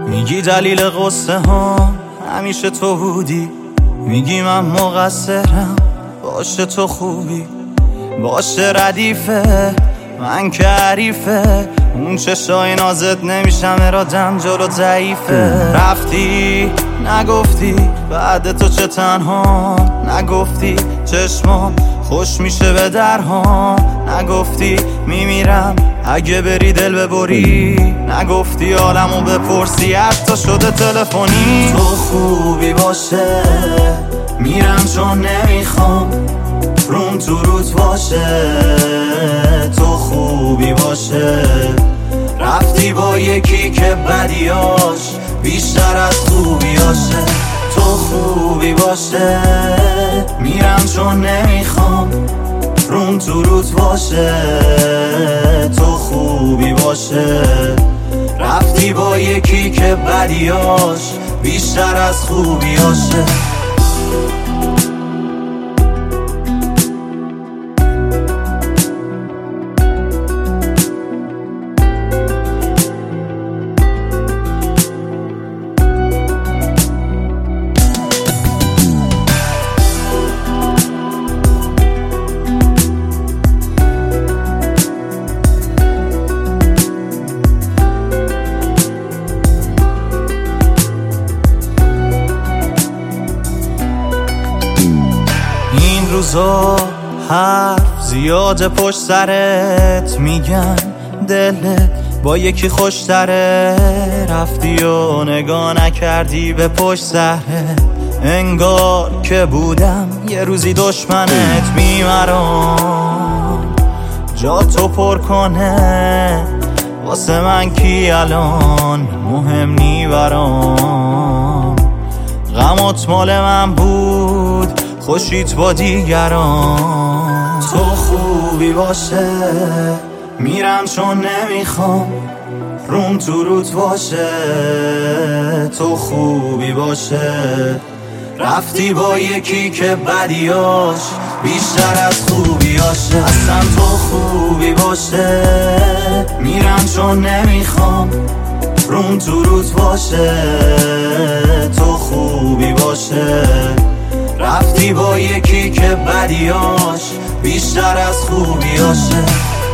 میگی دلیل غصه ها همیشه تو بودی، میگی من مقصرم، باشه تو خوبی، باشه ردیفه، من که حریفه، اون چشای نازت نمیشم، ارادم جلو ضعیفه. رفتی نگفتی بعد تو چه تنها، نگفتی چشمام خوش میشه به درها، نگفتی میمیرم اگه بری دل ببری، نگفتی حالمو بپرسی حتی شده تلفنی. تو خوبی باشه میرم چون نمیخوام روم تو روت باشه، تو خوبی باشه رفتی با یکی که بدیاش بیشتر از خوبیاشه. تو خوبی باشه میرم چون نمیخوام روم تو روت باشه، تو خوبی باشه رفتی با یکی که بدیاش بیشتر از خوبیاشه. روزا حرف زیاده پشت سرت، میگن دلت با یکی خوشتره، رفتی و نگاه نکردی به پشت سرت، انگار که بودم یه روزی دشمنت. میمرام جا تو پر کنه واسه من کی الان مهم نی برام، غمت مال من بود خوشیت با دیگران. تو خوبی باشه میرم چون نمیخوام روم تو روت باشه، تو خوبی باشه رفتی با یکی که بدیاش بیشتر از خوبیاشه. اصلا تو خوبی باشه میرم چون نمیخوام روم تو روت باشه، تو خوبی باشه رفتی با یکی که بدیاش بیشتر از خوبیاشه.